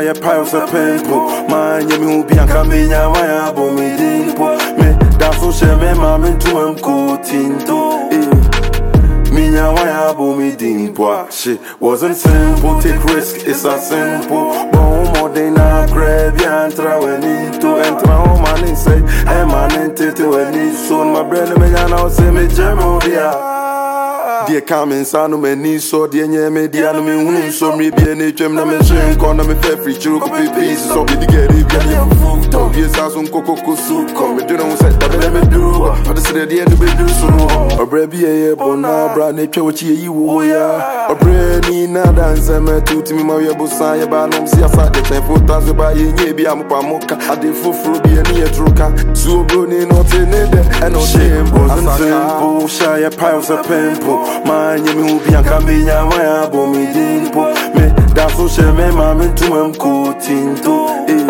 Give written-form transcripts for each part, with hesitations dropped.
ya piles a pimple. Man, you me be a camina, my abo me dimpo. Me, that's so she me mam into him coatinto. Minya waya bo me dimpo. Shit wasn't simple, take risk, it's a simple. Bon more than a crab, yantra when into entra man and say, hey man and tete when he's soon. My brother me now say me Germania. Dear coming son me ni so dear me dear no me unu so me be any twem na me shen kon na me fe free churu ko pieces so be get it get you food talk yes as un koko kusu come me do no say that me do but the dear no be do so o bra bi e bona bra na twa chi yi wo ya o bra ni na dance me tuti me ma we busan ye ba no si asa de ten photos ba ye nye bi am pa moka ade foforo bi ani e truka so bro ni not in it and no shame wasn't simple shy piles of pimple. Man, you me be a camina, my abo me dimpo. Me, that's so she me mam into him coatinto.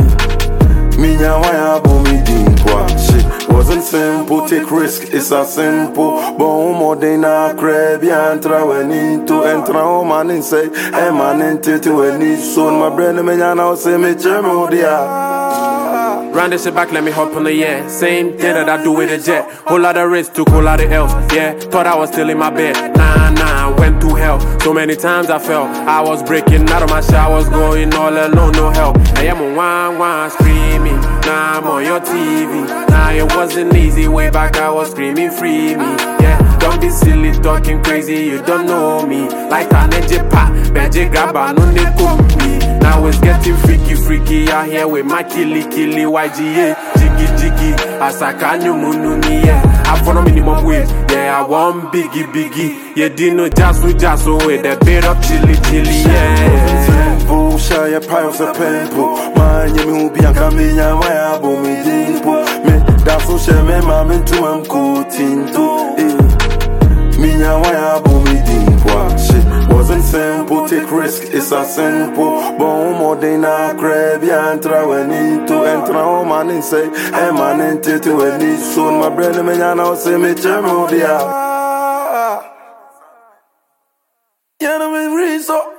Minya, my abo me dimpo. Shit wasn't simple, take risk, it's a simple. Bon more than a crab, yantra when into entra man and say, hey man and tete when he's soon. My brother me now say me Germania. Run this shit back, let me hop on the yeah. Same thing that I do with a jet. Whole lot of risk, took whole lot of else. Yeah, thought I was still in my bed. Nah, went to hell. So many times I fell. I was breaking out of my shit, I was going all alone, no help. I am on one screaming. Now I'm on your TV. Now it wasn't easy, way back I was screaming, free me. Yeah, don't be silly, talking crazy, you don't know me. Like an edge pa, beje grabba, no ne me. Now it's getting freaky out here with my killy YGA jiggy asaka nyumunu ni yeah I follow minimum wage yeah I want biggie yeah dino just with a bit of chili yeah simple shy piles of pimple man you me be a camina my abo me dimpo me that's so she me mam into him coatinto minya waya abo me dimpo shit wasn't simple, take risk, it's a simple. Bon more than a crab, yantra when into entra man and say, hey man and tete when he's soon. My brother me now say me Germania. You know me reason.